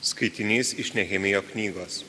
Skaitinys iš Nehemijo knygos.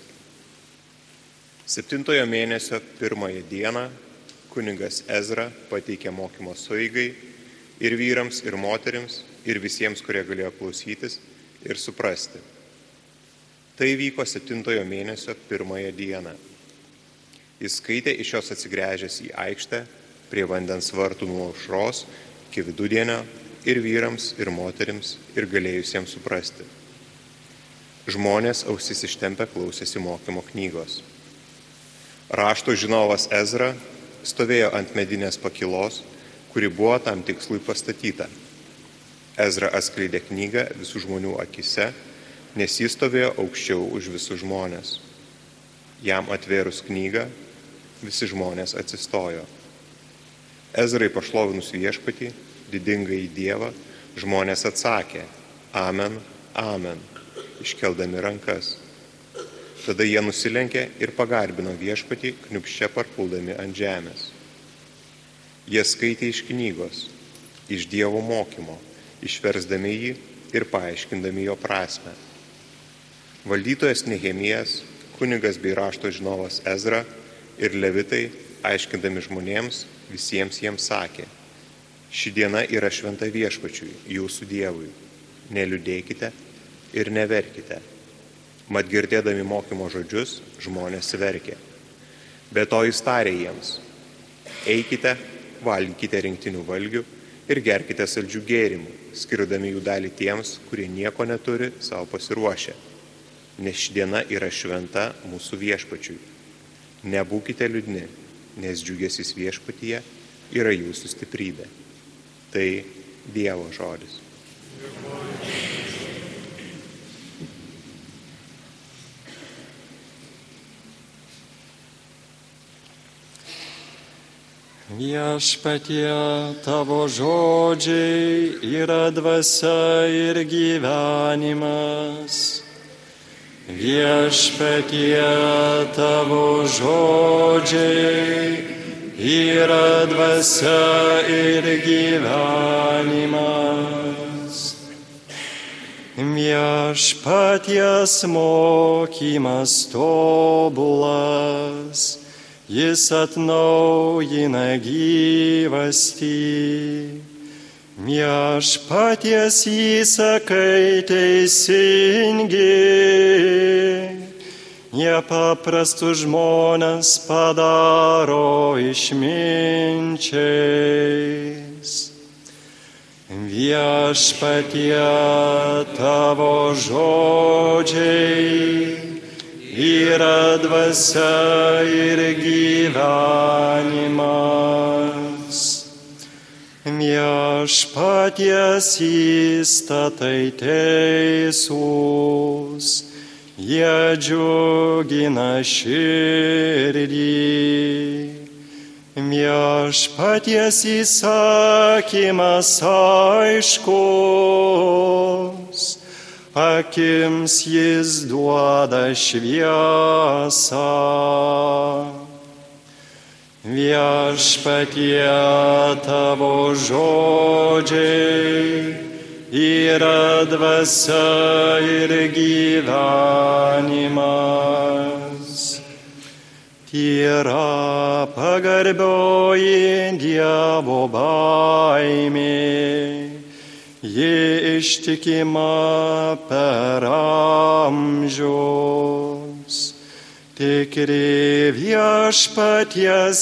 7 mėnesio 1 dieną kunigas Ezra pateikė mokymo sueigai ir vyrams, ir moterims, ir visiems, kurie galėjo klausytis ir suprasti. Tai vyko 7 mėnesio 1 dieną. Jis skaitė iš jos atsigręžęs į aikštę prie vandens vartų nuo aušros iki vidudienio ir vyrams, ir moterims, ir galėjusiems suprasti. Žmonės ausis ištempę klausėsi mokymo knygos. Rašto žinovas Ezra stovėjo ant medinės pakilos, kuri buvo tam tikslui pastatyta. Ezra atskleidė knygą visų žmonių akise, nes jis stovėjo aukščiau už visus žmonės. Jam atvėrus knygą, visi žmonės atsistojo. Ezrai pašlovinus Viešpatį, didingąjį Dievą, žmonės atsakė: Amen, amen, iškeldami rankas. Tada jie nusilenkė ir pagarbino Viešpatį, kniūbsčia parpuldami ant žemės. Jie skaitė iš knygos, iš Dievo mokymo, išversdami jį ir paaiškindami jo prasmę. Valdytojas Nehemijas, kunigas bei rašto žinovas Ezra ir levitai, aiškindami žmonėms, visiems jiems sakė: ši diena yra šventa Viešpačiui, jūsų Dievui. Neliūdėkite ir neverkite. Mat girdėdami mokymo žodžius, žmonės verkė. Be to jis tarė jiems: eikite, valgykite rinktinių valgių ir gerkite saldžių gėrimų, skirdami jų dalį tiems, kurie nieko neturi savo pasiruošę. Nes ši diena yra šventa mūsų Viešpačiui. Nebūkite liūdni, nes džiugesys Viešpatyje yra jūsų stiprybė. Tai Dievo žodis. Viešpatie, tavo žodžiai yra dvasia ir gyvenimas. Viešpatie, tavo žodžiai yra dvasia ir gyvenimas. Viešpaties mokymas tobulas, jis atnaujina gyvastį. Viešpaties įsakai teisingi, nepaprastus žmones padaro išminčiais. Viešpatie, tavo žodžiai yra dvasia ir gyvenimas. Viešpaties įstatai teisūs, jie džiugina širdį. Viešpaties įsakymas aiškus, akims jis duoda šviesą. Viešpatie, tavo žodžiai yra dvasia ir gyvenimas. Tyra pagarbioji Dievo baimė, ji ištikima per amžius. Tikri Viešpaties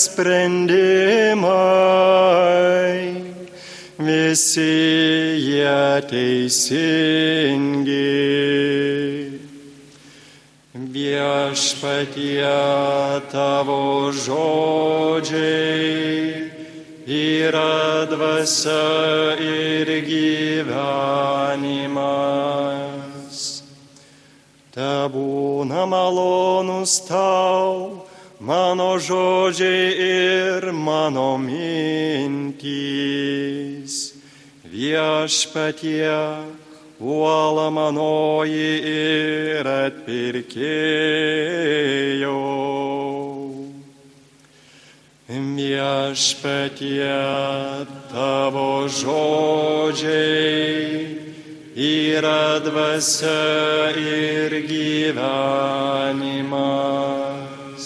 sprendimai, visi jie teisingi. Viešpatie, tavo žodžiai yra dvasia ir gyvenimas. Tebūna malonūs tau mano žodžiai ir mano mintys. Viešpatie, uola manoji ir atpirkėjau. Viešpatie, tavo žodžiai yra dvasia ir gyvenimas.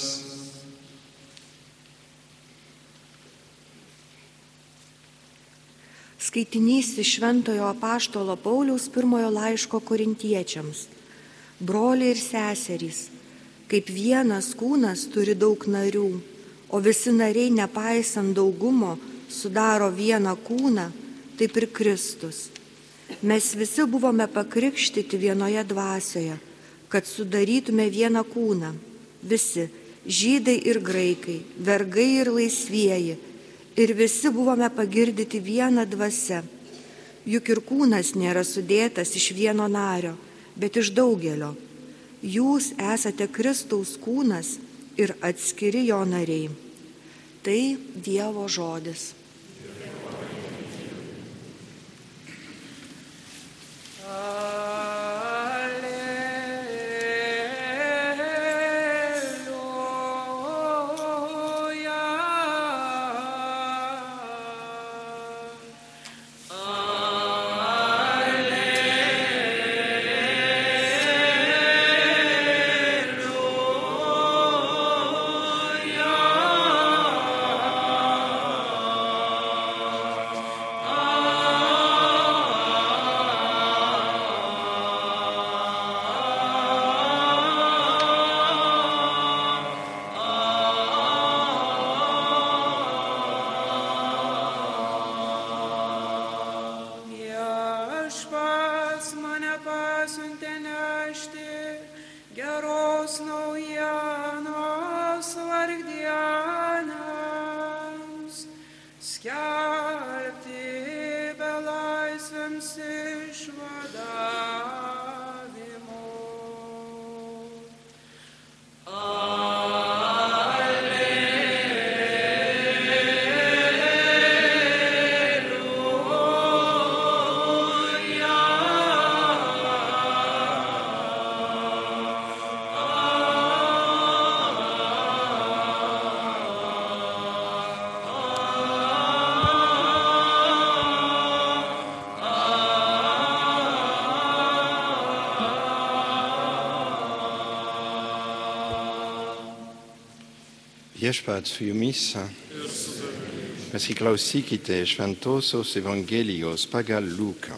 Skaitinys iš Šventojo apaštalo Pauliaus pirmojo laiško korintiečiams. Broliai ir seserys, kaip vienas kūnas turi daug narių, o visi nariai nepaisant daugumo sudaro vieną kūną, taip ir Kristus. Mes visi buvome pakrikštyti vienoje dvasioje, kad sudarytume vieną kūną. Visi, žydai ir graikai, vergai ir laisvieji, ir visi buvome pagirdyti vieną dvasią. Juk ir kūnas nėra sudėtas iš vieno nario, bet iš daugelio. Jūs esate Kristaus kūnas ir atskiri jo nariai. Tai Dievo žodis. Geros naujienos vargdieniams, skelbti belaisviams išvadavimo. Viešpats su jumis. Pasiklausykite Šventosios Evangelijos pagal Luką.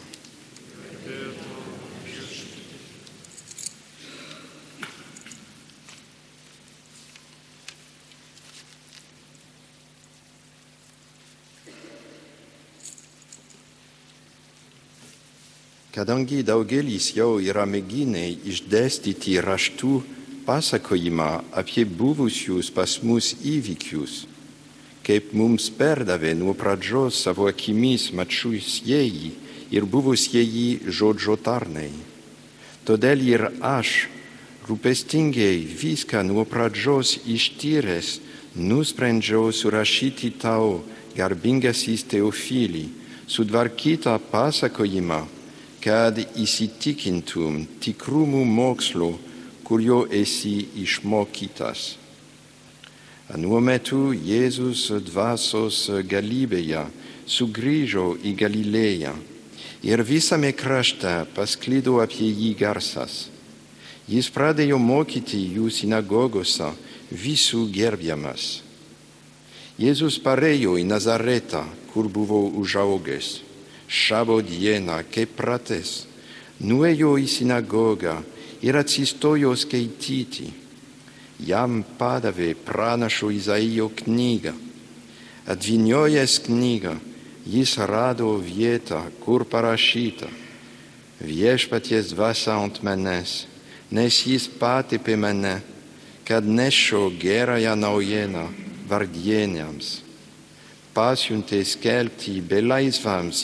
Kadangi daugelis jau yra mėginę išdėstyti raštų pasakojimą apie buvusius pas mus įvykius, kaip mums perdavė nuo pradžios savo akimis mačiusieji ir buvusieji žodžio tarnai. Todėl ir aš, rūpestingai viską nuo pradžios ištyręs, nusprendžiau surašyti tau, garbingasis Teofilį, sutvarkytą pasakojimą, kad įsitikintum tikrumu mokslo, kurio esi išmokytas. Anuo metu Jėzus dvasios galybėje sugrįžo į Galilėją ir visame krašte pasklido apie jį garsas. Jis pradėjo mokyti jų sinagogose, visų gerbiamas. Jėzus parėjo į Nazaretą, kur buvo užaugęs. Šabo dieną, kaip pratęs, nuėjo į sinagogą ir atsistojo skaityti. Jam padavė pranašo Izaijo knygą. Atvyniojęs knygą, jis rado vietą, kur parašyta: Viešpaties dvasia ant manęs, nes jis patepė mane, kad neščiau gerąją naujieną vargdieniams. Pasiuntė skelbti belaisvams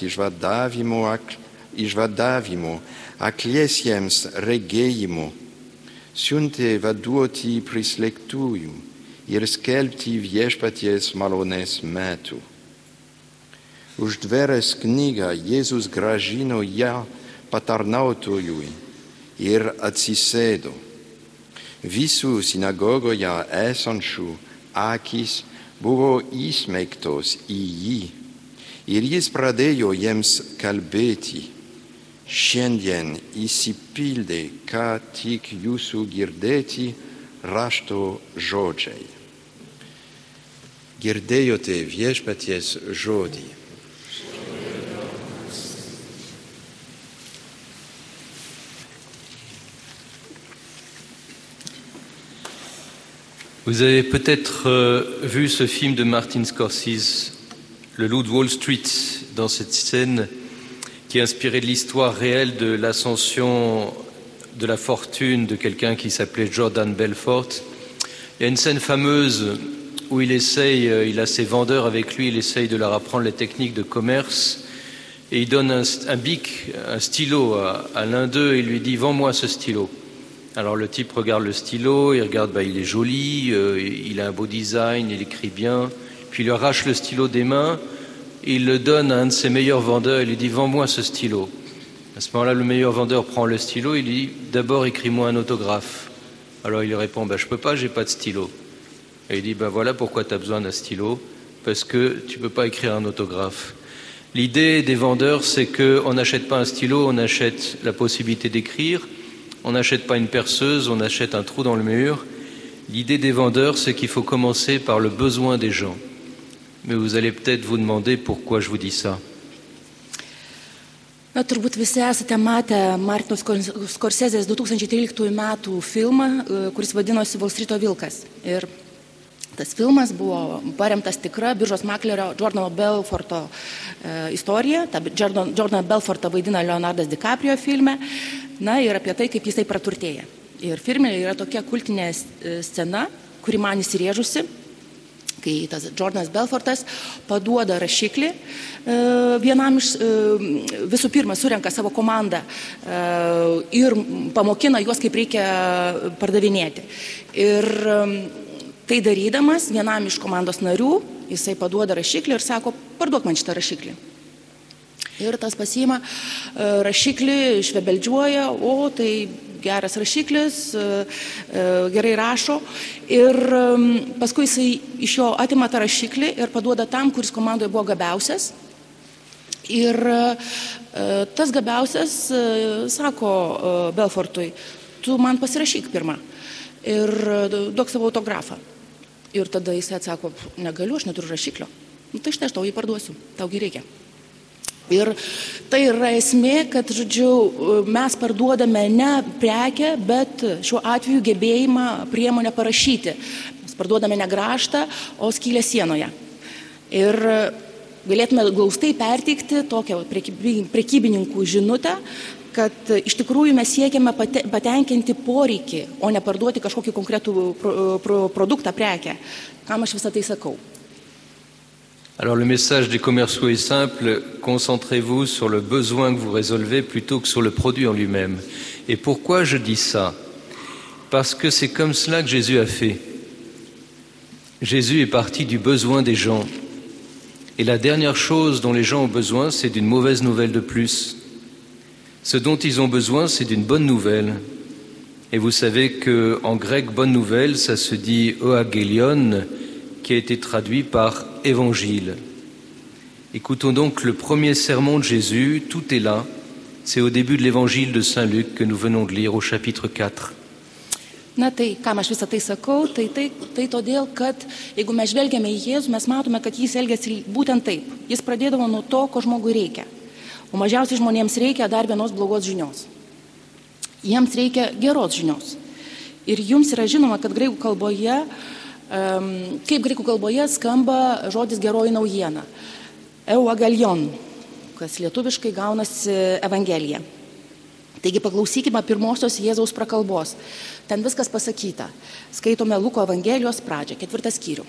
išvadavimo, akliesiems regėjimo, siuntė vaduoti prislėgtųjų ir skelbti viešpaties malonės metų. Uždvėręs knygą, Jėzus grąžino ją patarnautojui ir atsisėdo. Visų sinagogoje esančių akys buvo įsmeigtos į jį ir jis pradėjo jiems kalbėti: šiandien įsipildė ką tik jūsų girdėti rašto žodžiai. Girdėjote viešpaties žodį. Vous avez peut-être vu ce film de Martin Scorsese, Le Loup de Wall Street, dans cette scène qui est inspirée de l'histoire réelle de l'ascension de la fortune de quelqu'un qui s'appelait Jordan Belfort. Il y a une scène fameuse où il a ses vendeurs avec lui, il essaye de leur apprendre les techniques de commerce et il donne un bic, un stylo à l'un d'eux et il lui dit « Vends-moi ce stylo ». Alors le type regarde le stylo, il regarde, il est joli, il a un beau design, il écrit bien, puis il lui arrache le stylo des mains, et il le donne à un de ses meilleurs vendeurs, il lui dit « Vends-moi ce stylo ». À ce moment-là, le meilleur vendeur prend le stylo, il lui dit « D'abord, écris-moi un autographe ». Alors il lui répond « Je peux pas, j'ai pas de stylo ». Et il dit « Voilà pourquoi tu as besoin d'un stylo, parce que tu peux pas écrire un autographe ». L'idée des vendeurs, c'est qu'on n'achète pas un stylo, on achète la possibilité d'écrire. On n'achète pas une perceuse, on achète un trou dans le mur. L'idée des vendeurs, c'est qu'il faut commencer par le besoin des gens. Mais vous allez peut-être vous demander pourquoi je vous dis ça. Na, turbūt visi esate matę Martino Scorsesės 2013 metų filmą, kuris vadinosi Wall Streeto vilkas. Ir tas filmas buvo paremtas tikra biržos maklerio Jordano Belforto istorija. Jordaną Belfortą vaidina Leonardas DiCaprio filme. Na ir apie tai, kaip jisai praturtėja. Ir filme yra tokia kultinė scena, kuri man įsirėžusi, kai tas Jordanas Belfortas paduoda rašiklį vienam iš, visų pirma, surenka savo komandą ir pamokina juos, kaip reikia pardavinėti. Ir tai darydamas, vienam iš komandos narių, jisai paduoda rašiklį ir sako, parduok man šitą rašiklį. Ir tas pasiima rašiklį, švebeldžiuoja, o tai geras rašiklis, gerai rašo. Ir paskui jisai iš jo atima tą rašiklį ir paduoda tam, kuris komandoje buvo gabiausias. Ir tas gabiausias sako Belfortui, tu man pasirašyk pirmą ir duok savo autografą. Ir tada jisai atsako, negaliu, aš neturiu rašiklio. Tai štai aš tau jį parduosiu, taugi reikia. Ir tai yra esmė, kad, žodžiu, mes parduodame ne prekę, bet šiuo atveju gebėjimą priemonę parašyti. Mes parduodame ne grąžtą, o skylę sienoje. Ir galėtume glaustai perteikti tokią prekybininkų žinutę, kad iš tikrųjų mes siekiame patenkinti poreikį, o ne parduoti kažkokį konkretų produktą, prekę. Kam aš visą tai sakau? Alors le message des commerciaux est simple, concentrez-vous sur le besoin que vous résolvez plutôt que sur le produit en lui-même. Et pourquoi je dis ça? Parce que c'est comme cela que Jésus a fait. Jésus est parti du besoin des gens. Et la dernière chose dont les gens ont besoin, c'est d'une mauvaise nouvelle de plus. Ce dont ils ont besoin, c'est d'une bonne nouvelle. Et vous savez qu'en grec, bonne nouvelle, ça se dit euangelion, qui a été traduit par évangile. Écoutons donc le premier sermon de Jésus, tout est là. C'est au début de l'évangile de Saint Luc que nous venons de lire au chapitre 4. Na tai, kam aš visą tai sakau, tai todėl, kad jeigu mes žvelgiame į Jėzų, mes matome, kad jis elgiasi būtent taip. Jis pradėdavo nuo to, ko žmogui reikia. O mažiausiai žmonėms reikia dar vienos blogos žinios. Jiems reikia geros žinios. Ir jums yra žinoma, kad graikų kalboje kaip graikų kalboje skamba žodis geroji naujiena. Euangelion, kas lietuviškai gaunasi Evangelija. Taigi paklausykime pirmosios Jėzaus prakalbos. Ten viskas pasakyta. Skaitome Luko Evangelijos pradžią, 4 skyrių.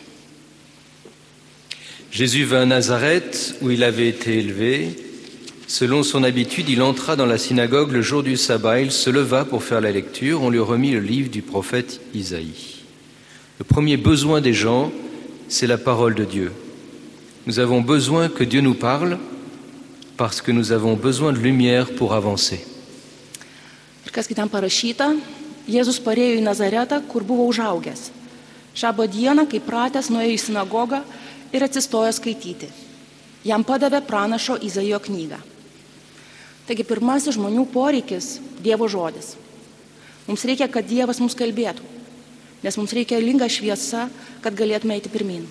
Jésus vint à Nazareth, où il avait été élevé. Selon son habitude, il entra dans la synagogue le jour du sabbat. Il se leva pour faire la lecture. On lui remit le livre du prophète Isaïe. Le premier besoin des gens, c'est la parole de Dieu. Nous avons besoin que Dieu nous parle parce que nous avons besoin de lumière pour avancer. Ir kas ten parašyta, Jėzus parėjo į Nazaretą, kur buvo užaugęs. Šabo dieną, kai pratęs, nuėjo į sinagogą ir atsistojo skaityti. Jam padavė pranašo Izaijo knygą. Taigi pirmasis žmonių poreikis – Dievo žodis. Mums reikia, kad Dievas mums kalbėtų, nes mums reikia reikalinga šviesa, kad galėtume eiti pirmin.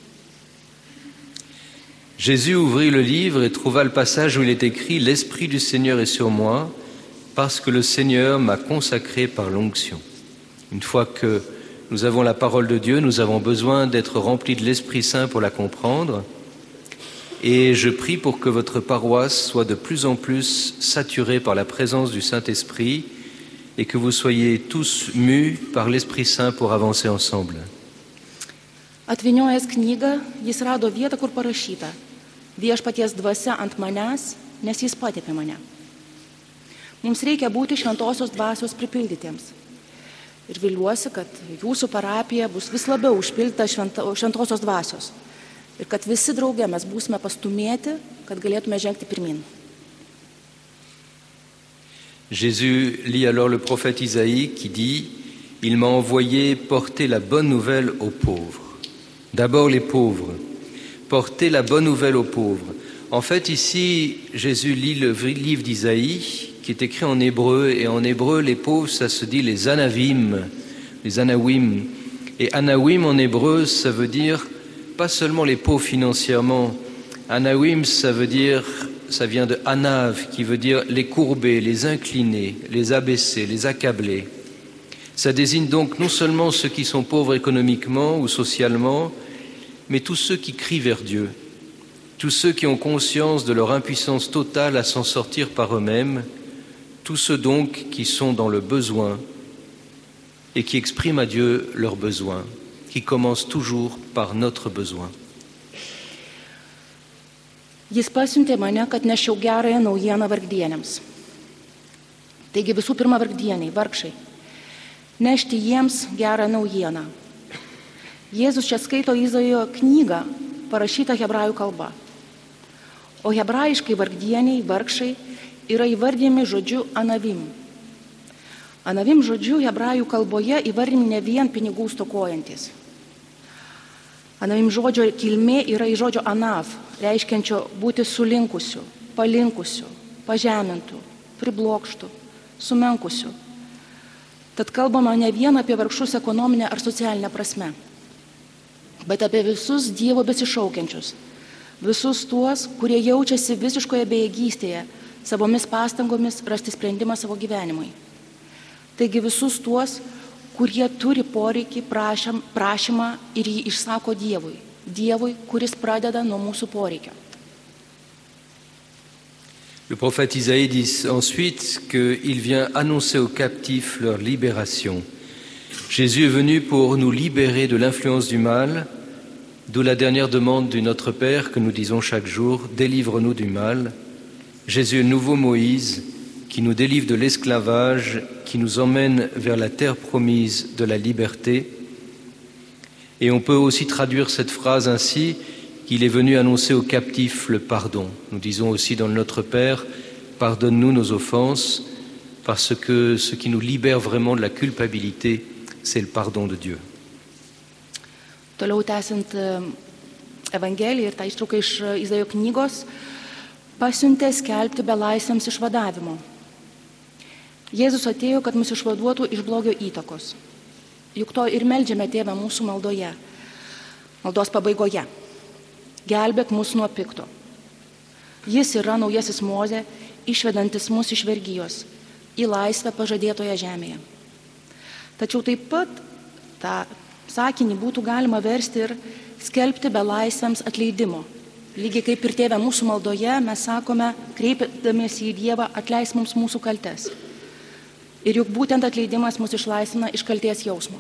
Jésus ouvrit le livre et trouva le passage où il est écrit « L'Esprit du Seigneur est sur moi, parce que le Seigneur m'a consacré par l'onction. » Une fois que nous avons la parole de Dieu, nous avons besoin d'être remplis de l'Esprit Saint pour la comprendre. Et je prie pour que votre paroisse soit de plus en plus saturée par la présence du Saint-Esprit et que vous soyez tous mus par l'Esprit Saint pour avancer ensemble. Atviniojęs knygą, jis rado vietą, kur parašyta: Viešpaties dvasia ant manęs, nes jis patepė mane. Mums reikia būti šventosios dvasios pripildytiems. Ir viliuosi, kad jūsų parapija bus vis labiau užpildyta šventosios dvasios. Ir kad visi drauge mes būsime pastumėti, kad galėtume žengti pirmin. Jésus lit alors le prophète Isaïe qui dit « Il m'a envoyé porter la bonne nouvelle aux pauvres. » D'abord les pauvres. Porter la bonne nouvelle aux pauvres. En fait, ici, Jésus lit le livre d'Isaïe qui est écrit en hébreu. Et en hébreu, les pauvres, ça se dit les anavim, les anawim. Et anawim en hébreu, ça veut dire pas seulement les pauvres financièrement. Anawim, ça vient de anav, qui veut dire les courbés, les inclinés, les abaissés, les accablés. Ça désigne donc non seulement ceux qui sont pauvres économiquement ou socialement, mais tous ceux qui crient vers Dieu, tous ceux qui ont conscience de leur impuissance totale à s'en sortir par eux-mêmes, tous ceux donc qui sont dans le besoin et qui expriment à Dieu leurs besoins, qui commencent toujours par notre besoin. Jis pasiuntė mane, kad nešiau gerąją naujieną vargdienėms. Taigi visų pirma vargdieniai, vargšai. Nešti jiems gerą naujieną. Jėzus čia skaito Izaijo knygą, parašytą hebrajų kalba. O hebrajiškai vargdieniai, vargšai, yra įvardyjami žodžiu anavim. Anavim žodžiu hebrajų kalboje įvardyjami ne vien pinigų stokojantis. Anavim žodžio kilmė yra iš žodžio anav, reiškiančio būti sulinkusiu, palinkusiu, pažemintu, priblokštu, sumenkusiu. Tad kalbama ne vien apie vargšus ekonominę ar socialinę prasme, bet apie visus Dievo besišaukiančius, visus tuos, kurie jaučiasi visiškoje bejėgystėje, savomis pastangomis rasti sprendimą savo gyvenimui. Taigi visus tuos, kurie turi poreikį, prašymą ir jį išsako Dievui. Dievui, kuris pradeda nuo mūsų poreikio. Le prophète Isaïe dit ensuite qu'il vient annoncer aux captifs leur libération. Jésus est venu pour nous libérer de l'influence du mal, d'où la dernière demande du Notre Père que nous disons chaque jour, « Délivre-nous du mal ». Jésus est le nouveau Moïse qui nous délivre de l'esclavage, qui nous emmène vers la terre promise de la liberté. Et on peut aussi traduire cette phrase ainsi, qu'il est venu annoncer aux captifs le pardon. Nous disons aussi dans le Notre Père, « Pardonne-nous nos offenses », parce que ce qui nous libère vraiment de la culpabilité, c'est le pardon de Dieu. Toliau tęsiant Evangeliją ir tą ištrauką iš Izaijo knygos, pasiuntė skelbti belaisviams išvadavimo. Jėzus atėjo, kad mus išvaduotų iš blogio įtakos. Juk to ir meldžiame Tėvą mūsų maldoje, maldos pabaigoje. Gelbėk mus nuo pikto. Jis yra naujasis Mozė, išvedantis mus iš vergijos į laisvę pažadėtoje žemėje. Tačiau taip pat tą sakinį būtų galima versti ir skelbti belaisviams atleidimo. Lygiai kaip ir Tėve mūsų maldoje mes sakome, kreipdamiesi į Dievą, atleis mums mūsų kaltes. Ir juk būtent atleidimas mus išlaisvina iš kalties jausmo.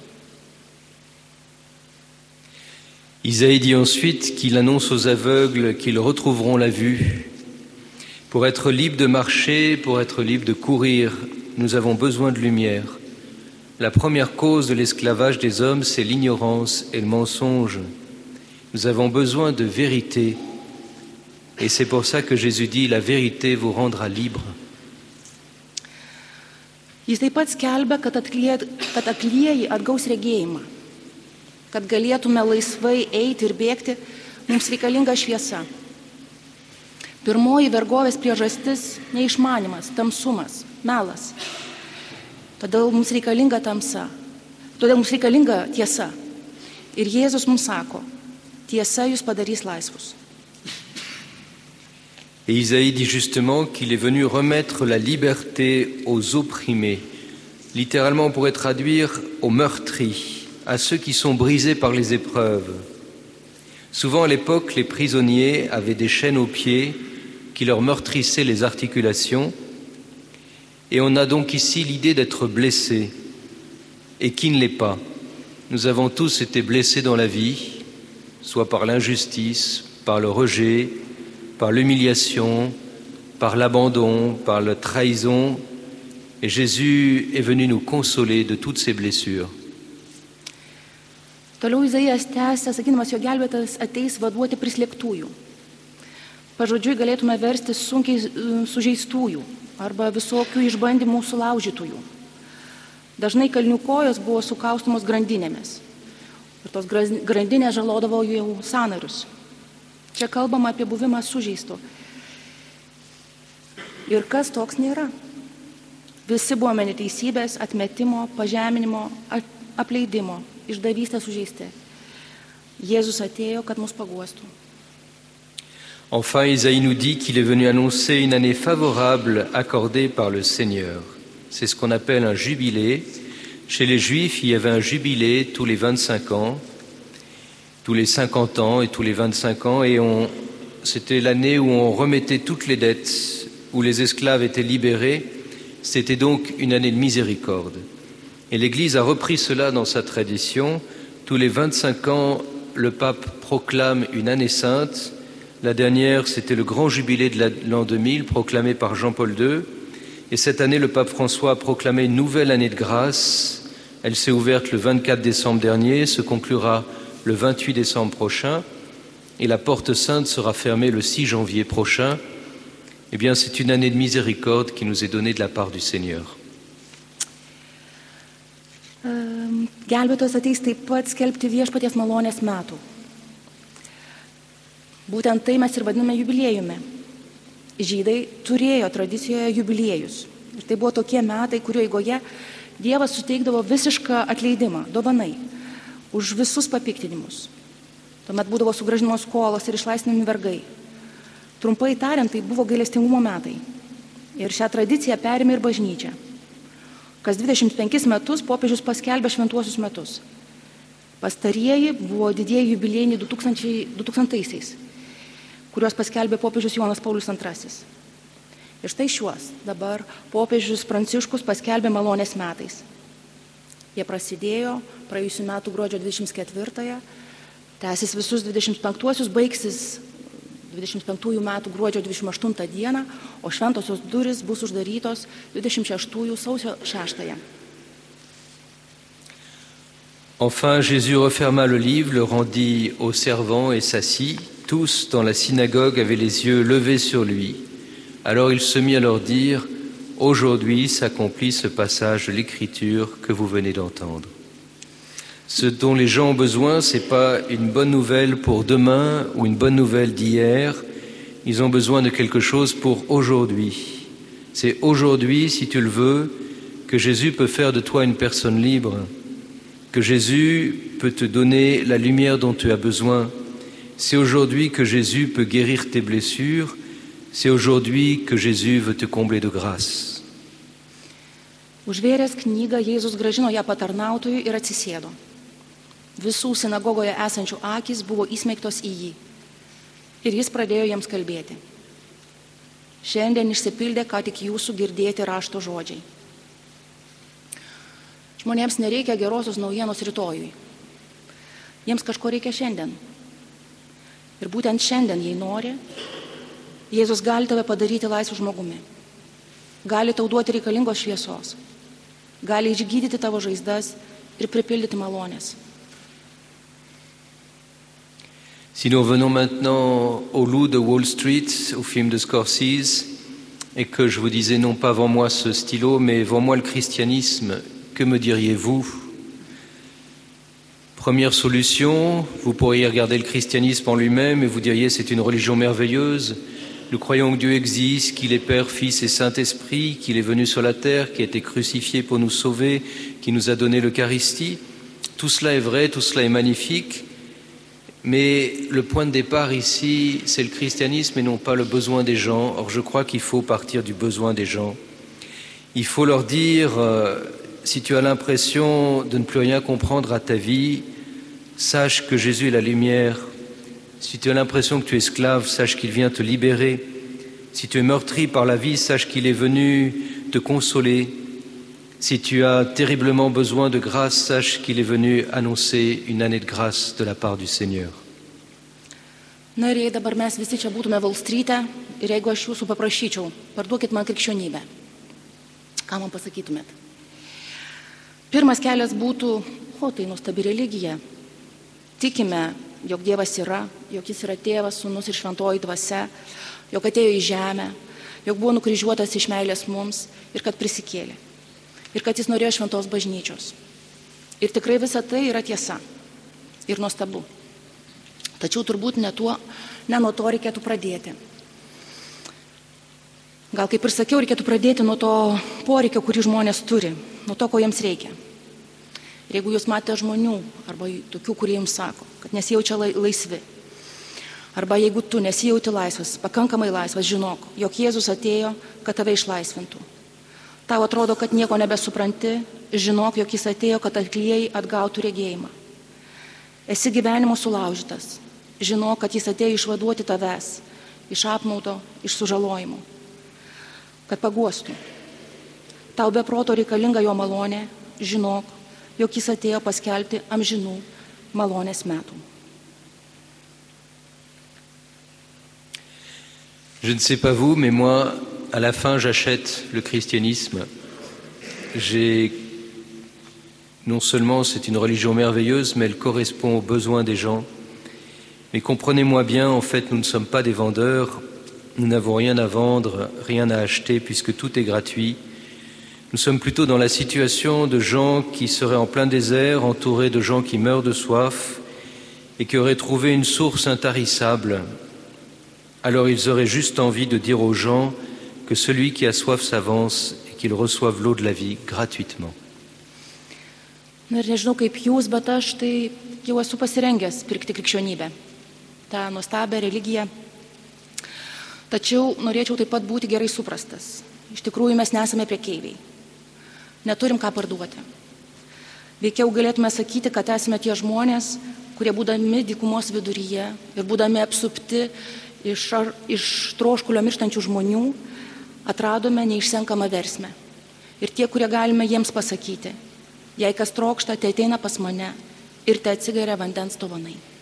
Isaïe dit ensuite qu'il annonce aux aveugles qu'ils retrouveront la vue. Pour être libre de marcher, pour être libre de courir, nous avons besoin de lumière. La première cause de l'esclavage des hommes, c'est l'ignorance et le mensonge. Nous avons besoin de vérité. Et c'est pour ça que Jésus dit, la vérité vous rendra libre. Jis taip pat skelbia, kad aklieji atgaus regėjimą. Kad galėtume laisvai eiti ir bėgti, mums reikalinga šviesa. Pirmoji vergovės priežastis – neišmanimas, tamsumas, melas. Todėl mums reikalinga tamsa, todėl mums reikalinga tiesa. Ir Jėzus mums sako, tiesa jūs padarys laisvus. Et Isaïe dit justement qu'il est venu remettre la liberté aux opprimés. Littéralement, on pourrait traduire aux meurtris, à ceux qui sont brisés par les épreuves. Souvent, à l'époque, les prisonniers avaient des chaînes aux pieds qui leur meurtrissaient les articulations. Et on a donc ici l'idée d'être blessé. Et qui ne l'est pas? Nous avons tous été blessés dans la vie, soit par l'injustice, par le rejet, par l'humiliation, par l'abandon, par la trahison. Et Jésus est venu nous consoler de toutes ces blessures. Toliau Izaijas tęsia, sakydamas, jo gelbėtas ateis vaduoti prislėgtųjų. Pažodžiui galėtume versti sunkiai sužeistųjų arba visokių išbandymų sulaužytųjų. Dažnai kalnių kojos buvo sukaustomos grandinėmis. Ir tos grandinės žalodavo jų sąnarius. Čia kalbama apie buvimą sužeistu. Ir kas toks nėra? Visi buvome neteisybės, atmetimo, pažeminimo, apleidimo, išdavystės sužeisti. Jėzus atėjo, kad mus paguostų. Enfin, Isaïe nous dit qu'il est venu annoncer une année favorable accordée par le Seigneur. C'est ce qu'on appelle un jubilé. Chez les Juifs, il y avait un jubilé tous les 25 ans, tous les 50 ans et tous les 25 ans. Et c'était l'année où on remettait toutes les dettes, où les esclaves étaient libérés. C'était donc une année de miséricorde. Et l'Église a repris cela dans sa tradition. Tous les 25 ans, le pape proclame une année sainte. La dernière, c'était le grand jubilé de l'an 2000, proclamé par Jean-Paul II. Et cette année, le pape François a proclamé une nouvelle année de grâce. Elle s'est ouverte le 24 décembre dernier, se conclura le 28 décembre prochain. Et la porte sainte sera fermée le 6 janvier prochain. Eh bien, c'est une année de miséricorde qui nous est donnée de la part du Seigneur. Gelbėtojas ateis taip pat skelbti viešpaties malonės metų. Būtent tai mes ir vadiname jubiliejumi. Žydai turėjo tradicijoje jubiliejus. Ir tai buvo tokie metai, kurio eigoje Dievas suteikdavo visišką atleidimą, dovanai, už visus papiktinimus. Tuomet būdavo sugrąžinamos skolos ir išlaisvinami vergai. Trumpai tariant, tai buvo gailestingumo metai. Ir šią tradiciją perėmė ir bažnyčia. Kas 25 metus popiežius paskelbė šventuosius metus. Pastarieji buvo didieji jubiliejiniai 2000-aisiais, kuriuos paskelbė popiežius Jonas Paulius II. Ir štai šiuos dabar popiežius Pranciškus paskelbė malonės metais. Jie prasidėjo praėjusių metų gruodžio 24-ąją, tęsis visus 25-uosius, baigsis 25 metų gruodžio 28 dieną, o šventosios durys bus uždarytos 26 sausio 6-ąją. Enfin, Jésus referma le livre, le rendit aux servants et s'assit. Tous dans la synagogue avaient les yeux levés sur lui. Alors il se mit à leur dire, « Aujourd'hui s'accomplit ce passage de l'Écriture que vous venez d'entendre. » Ce dont les gens ont besoin, ce n'est pas une bonne nouvelle pour demain ou une bonne nouvelle d'hier. Ils ont besoin de quelque chose pour aujourd'hui. C'est aujourd'hui, si tu le veux, que Jésus peut faire de toi une personne libre, que Jésus peut te donner la lumière dont tu as besoin. C'est aujourd'hui que Jésus peut guérir tes blessures. C'est aujourd'hui que Jésus veut te combler de grâce. Užvėręs knygą, Jėzus grąžino ją patarnautojui ir atsisėdo. Visų sinagogoje esančių akys buvo įsmeigtos į jį. Ir jis pradėjo jiems kalbėti. Šiandien išsipildė, ką tik jūsų girdėti rašto žodžiai. Žmonėms nereikia gerosios naujienos rytojui. Jiems kažko reikia šiandien. Ir būtent šiandien, jei nori, Jėzus gali tave padaryti laisvu žmogumi. Gali tau duoti reikalingos šviesos. Gali išgydyti tavo žaizdas ir pripildyti malonės. Si nous revenons maintenant au Loup de Wall Street, au film de Scorsese, et que je vous disais non pas vends moi ce stylo, mais vends moi le christianisme, que me diriez-vous? Première solution, vous pourriez regarder le christianisme en lui-même et vous diriez c'est une religion merveilleuse, Nous croyons que Dieu existe, qu'il est Père, Fils et Saint-Esprit, qu'il est venu sur la terre, qui a été crucifié pour nous sauver, qui nous a donné l'Eucharistie. Tout cela est vrai, tout cela est magnifique, mais le point de départ ici, c'est le christianisme et non pas le besoin des gens. Or, je crois qu'il faut partir du besoin des gens. Il faut leur dire, si tu as l'impression de ne plus rien comprendre à ta vie, sache que Jésus est la lumière. Si tu as l'impression que tu es esclave, sache qu'il vient te libérer. Si tu es meurtri par la vie, sache qu'il est venu te consoler. Si tu as terriblement besoin de grâce, sache qu'il est venu annoncer une année de grâce de la part du Seigneur. Na ir jei dabar mes visi čia būtume Wall Street'e ir jeigu aš jūsų paprašyčiau, parduokit man krikščionybę, ką man pasakytumėt? Pirmas kelias būtų, tai nuostabi religija. Tikime, jog Dievas yra, jog jis yra tėvas, sūnus ir šventoji dvasia, jog atėjo į žemę, jog buvo nukryžiuotas iš meilės mums ir kad prisikėlė. Ir kad jis norėjo šventos bažnyčios. Ir tikrai visa tai yra tiesa. Ir nuostabu. Tačiau turbūt ne nuo to reikėtų pradėti. Gal kaip ir sakiau, reikėtų pradėti nuo to poreikio, kurį žmonės turi, nuo to, ko jiems reikia. Ir jeigu jūs matėte žmonių, arba tokių, kurie jums sako, kad nesijaučia laisvi, arba jeigu tu nesijauti laisvas, pakankamai laisvas, žinok, jog Jėzus atėjo, kad tave išlaisvintų. Tau atrodo, kad nieko nebesupranti, žinok, jog jis atėjo, kad aklieji atgautų regėjimą. Esi gyvenimo sulaužytas, žinok, kad jis atėjo išvaduoti tavęs, iš apmaudo, iš sužalojimo, kad paguostų. Tau be proto reikalinga jo malonė, žinok, jog jis atėjo paskelbti amžinų malonės metų. Je ne sais pas vous, mais moi, à la fin, j'achète le christianisme. Non seulement c'est une religion merveilleuse, mais elle correspond aux besoins des gens. Mais comprenez-moi bien, en fait, nous ne sommes pas des vendeurs, nous n'avons rien à vendre, rien à acheter, puisque tout est gratuit. Nous sommes plutôt dans la situation de gens qui seraient en plein désert, entourés de gens qui meurent de soif et qui auraient trouvé une source intarissable. Alors ils auraient juste envie de dire aux gens que celui qui a soif s'avance et qu'il reçoive l'eau de la vie gratuitement. Na ir nežinau kaip jūs, bet aš tai jau esu pasirengęs pirkti krikščionybę, tą nuostabią religiją. Tačiau norėčiau taip pat būti gerai suprastas. Iš tikrųjų mes nesame prekeiviai. Neturim ką parduoti. Veikiau galėtume sakyti, kad esame tie žmonės, kurie būdami dykumos viduryje ir būdami apsupti iš troškulio mirštančių žmonių, atradome neišsenkamą versmę. Ir tie, kurie galime jiems pasakyti, jei kas trokšta, tai ateina pas mane ir tai atsigeria vandens dovanai.